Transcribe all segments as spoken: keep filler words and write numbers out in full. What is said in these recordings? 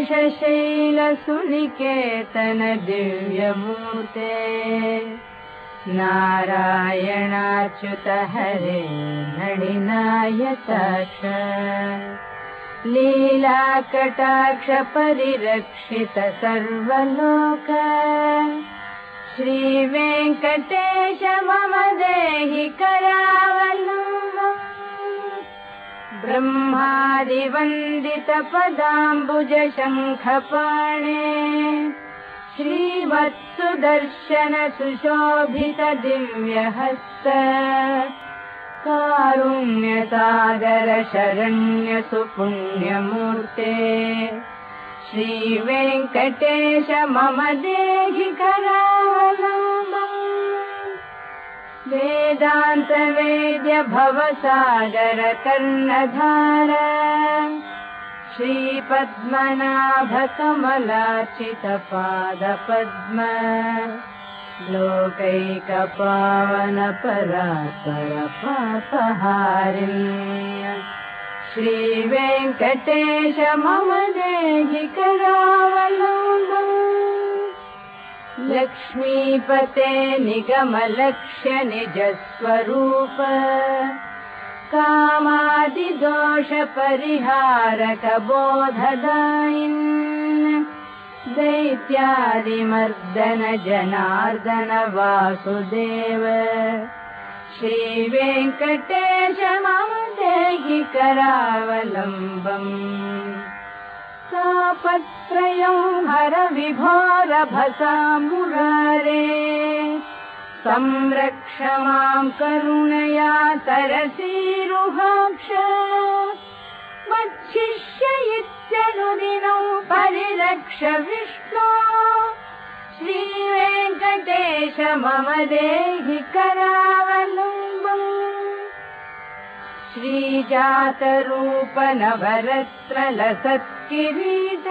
शेषशैलसुनिकेतन दिव्यमूर्ते नारायणाच्युत हरे नळिनायताक्ष लीलाकटाक्ष परिरक्षित सर्वलोक श्रीवेङ्कटेश मम देहि करावलम्बम् ब्रह्मादिवन्दित पदाम्बुज शङ्खपाणे श्रीवत्सुदर्शन सुशोभित दिव्यहस्त कारुण्यसागर शरण्य सुपुण्यमूर्ते श्रीवेङ्कटेश मम देहि करावलम्बम् वेदान्त वेद्य भवसागर कर्णधार श्रीपद्मनाभ कमलार्चित पादपद्म लोकैकपावन परात्पर पापहारिण्य श्रीवेङ्कटेश मम देहि करावलम्बम् लक्ष्मीपते निगमलक्ष्य निजस्वरूप कामादिदोष परिहारक बोधदायिन् दैत्यादिमर्दन जनार्दन वासुदेव श्रीवेङ्कटेश मम देहि करावलम्बम् तापत्रयं हर विभोर भसा मुरारे संरक्ष मां करुणया सरसीरुहाक्ष मच्छिष्य इत्यनुदिनं परिरक्ष विष्णो श्रीवेङ्कटेश मम देहि करावलम्बम् श्रीजातरूप नवरत्न लसत्किरीट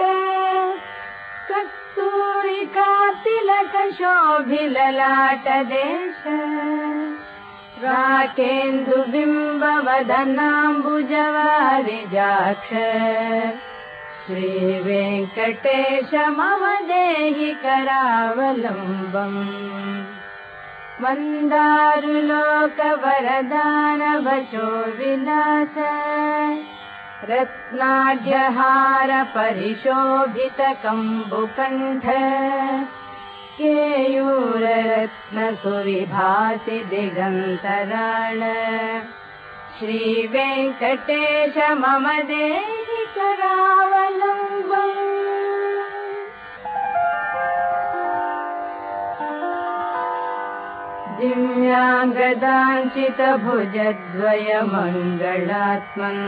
कस्तूरिका तिलक शोभिललाटदेश राकेन्दुबिम्ब वदनाम्बुजवारिजाक्ष श्रीवेङ्कटेश मम देहि करावलम्बम् मन्दारुलोकवरदान वचो विलास रत्नाढ्यहार परिशोभित कम्बुकण्ठ केयूररत्न सुविभासि दिगन्तराळ श्रीवेङ्कटेश मम देहि करावलम्बम् दिव्याङ्गदाञ्चित भुजद्वय मङ्गलात्मन्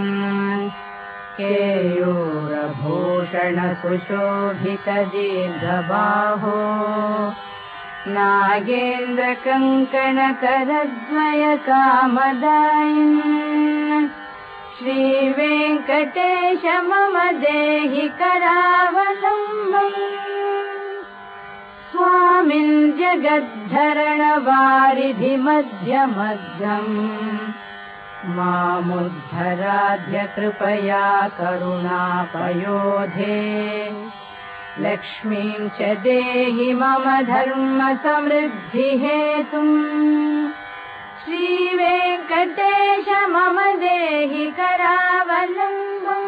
केयूरभूषण सुशोभित दीर्घबाहो नागेन्द्र कङ्कण करद्वय कामदायिन् श्रीवेङ्कटेश मम देहि करावलम्बम् स्वामिन् जगद्धरण वारिधि मध्यमध्यम् मामुद्धराध्य कृपया करुणापयोधे लक्ष्मीं च देहि मम धर्म समृद्धि हेतुम् श्रीवेङ्कटेश मम देहि करावलम्बम्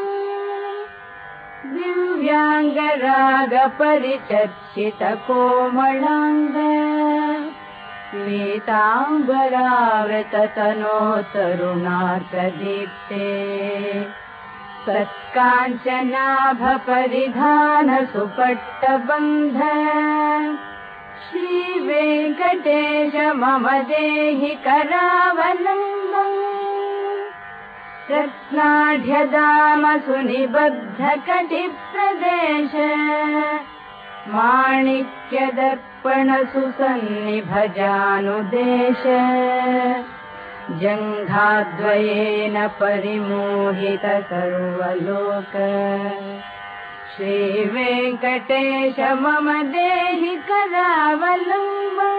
दिव्याङ्गराग परिचर्चित कोमलाङ्ग श्वेताम्बरावृत तनो तरुणार्कदीप्ते सत्काञ्चनाभ परिधान सुपट्टबन्ध श्रीवेङ्कटेश मम देहि करावलम्बम् रत्नाढ्यदाम सुनिबद्ध कटिप्रदेश माणिक्यदर्पण सुसन्निभजानुदेश जङ्घाद्वयेन परिमोहित सर्वलोक श्रीवेङ्कटेश मम देहि करावलम्बम्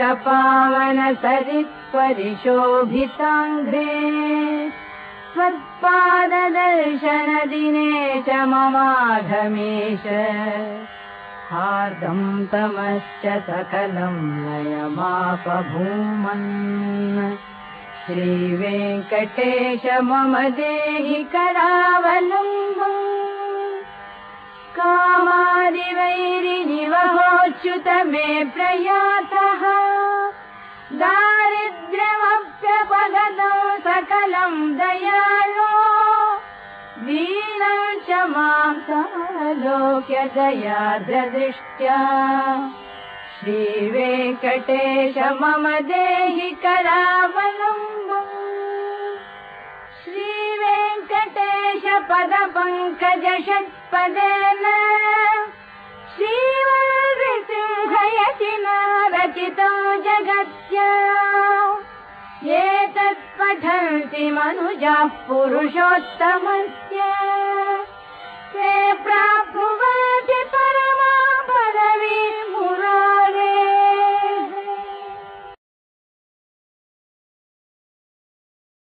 लोकैकपावन सरित्परिशोभिताङ्घ्रे पाददर्शनदिने च ममाघमेश हार्दं तमश्च सकलं लयमापभूमन् श्रीवेङ्कटेश मम देहि करावलम्बम् कामादिवैरिनिवहोच्युत मे प्रयातः दारिद्र्यमप्यपगतं सकलं दयालो दीनं च मां सालोक्य दयार्द्रदृष्ट्या श्रीवेङ्कटेश मम देहि करावलम्बम् श्रीवेङ्कटेश पदपङ्कज षट्पदेन श्रीवल्लृसिंहयतिना रचितं जगत्या एतत् पठन्ति मनुजाः पुरुषोत्तमस्य ते प्राप्नुवन्ति